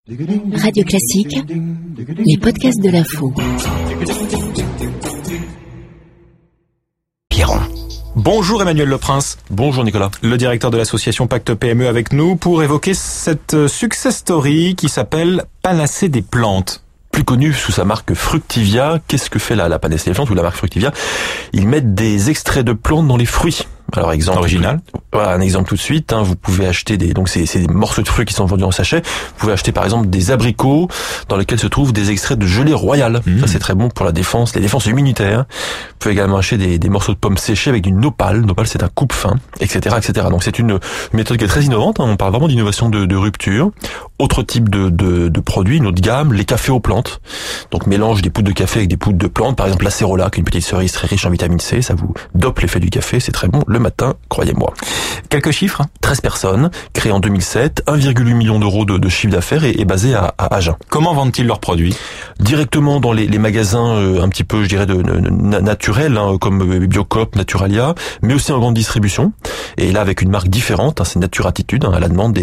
Radio Classique, les podcasts de l'info. Pierron. Bonjour Emmanuel Leprince. Bonjour Nicolas. Le directeur de l'association Pacte PME avec nous pour évoquer cette success story qui s'appelle Panacée des plantes. Plus connu sous sa marque Fructivia. Qu'est-ce que fait la Panacée des plantes ou la marque Fructivia? Ils mettent des extraits de plantes dans les fruits. Alors exemple original. Voilà, un exemple tout de suite. Vous pouvez acheter des morceaux de fruits qui sont vendus en sachet. Vous pouvez acheter par exemple des abricots dans lesquels se trouvent des extraits de gelée royale. Ça c'est très bon pour la défense, les défenses immunitaires. Vous pouvez également acheter des morceaux de pommes séchées avec du nopal. Nopal c'est un coupe-fin, etc., etc. Donc c'est une méthode qui est très innovante. On parle vraiment d'innovation de rupture. Autre type de produits, une autre gamme, les cafés aux plantes. Donc mélange des poudres de café avec des poudres de plantes. Par exemple l'acérola, qui est une petite cerise très riche en vitamine C. Ça vous dope l'effet du café. C'est très bon le matin, croyez-moi. Quelques chiffres. 13 personnes, créées en 2007, 1,8 million d'euros de chiffre d'affaires et basé à Agen. Comment vendent-ils leurs produits? Directement dans les magasins un petit peu, je dirais, naturels, comme Biocoop, Naturalia, mais aussi en grande distribution. Et là, avec une marque différente, c'est Naturattitude, à la demande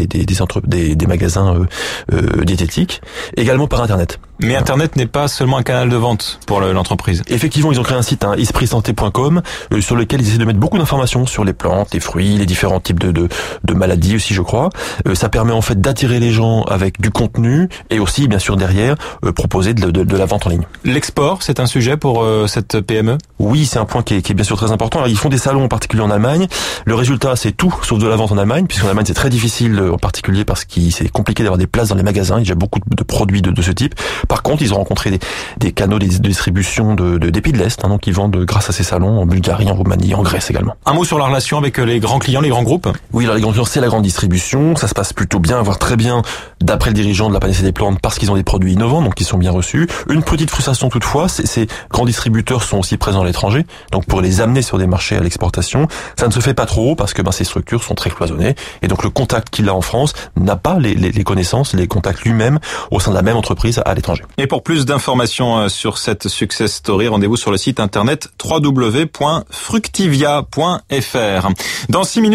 des magasins diététiques. Également par Internet. Mais Internet n'est pas seulement un canal de vente pour l'entreprise. Effectivement, ils ont créé un site, espritsanté.com, sur lequel ils essaient de mettre beaucoup d'informations sur les plantes, les fruits, les différents types de maladies aussi, je crois. Ça permet en fait d'attirer les gens avec du contenu et aussi, bien sûr, derrière, proposer de la vente en ligne. L'export, c'est un sujet pour cette PME? Oui, c'est un point qui est bien sûr très important. Alors, ils font des salons en particulier en Allemagne. Le résultat, c'est tout sauf de la vente en Allemagne, puisqu'en Allemagne, c'est très difficile, en particulier parce que c'est compliqué d'avoir des places dans les magasins. Il y a beaucoup de produits de ce type. Par contre, ils ont rencontré des canaux de distribution des pays de l'Est, donc ils vendent grâce à ces salons en Bulgarie, en Roumanie, en Grèce également. Un mot sur la relation avec les grands clients, les grands groupes? Oui, alors les grands clients, c'est la grande distribution. Ça se passe plutôt bien, voire très bien, d'après le dirigeant de la Panacée des plantes, parce qu'ils ont des produits innovants, donc ils sont bien reçus. Une petite frustration toutefois, ces grands distributeurs sont aussi présents à l'étranger, donc pour les amener sur des marchés à l'exportation, ça ne se fait pas trop parce que ces structures sont très cloisonnées, et donc le contact qu'il a en France n'a pas les connaissances, les contacts lui-même au sein de la même entreprise à l'étranger. Et pour plus d'informations sur cette success story, rendez-vous sur le site internet www.fructivia.fr. Dans 6 minutes,